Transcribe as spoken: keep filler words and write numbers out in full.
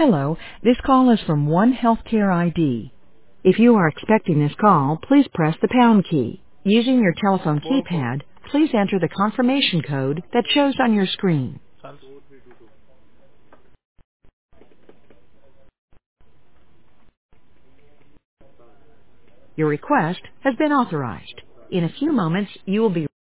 Hello, this call is from One Healthcare I D. If you are expecting this call, please press the pound key. Using your telephone Four four. keypad, please enter the confirmation code that shows on your screen. Sounds. Your request has been authorized. In a few moments, you will be